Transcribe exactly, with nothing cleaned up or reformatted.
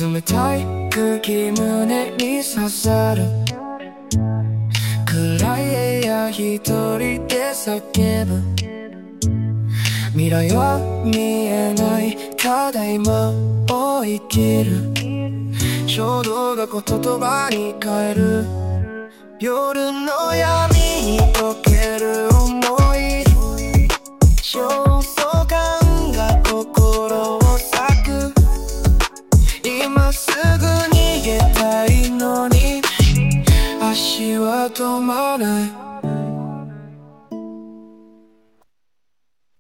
冷たい空気胸に刺さる。暗い部屋一人で叫ぶ。未来は見えない、ただ今を生きる。衝動が言葉に変える。夜の闇に溶ける想い、焦燥感が心を裂く。今すぐ逃げたいのに足は止まない。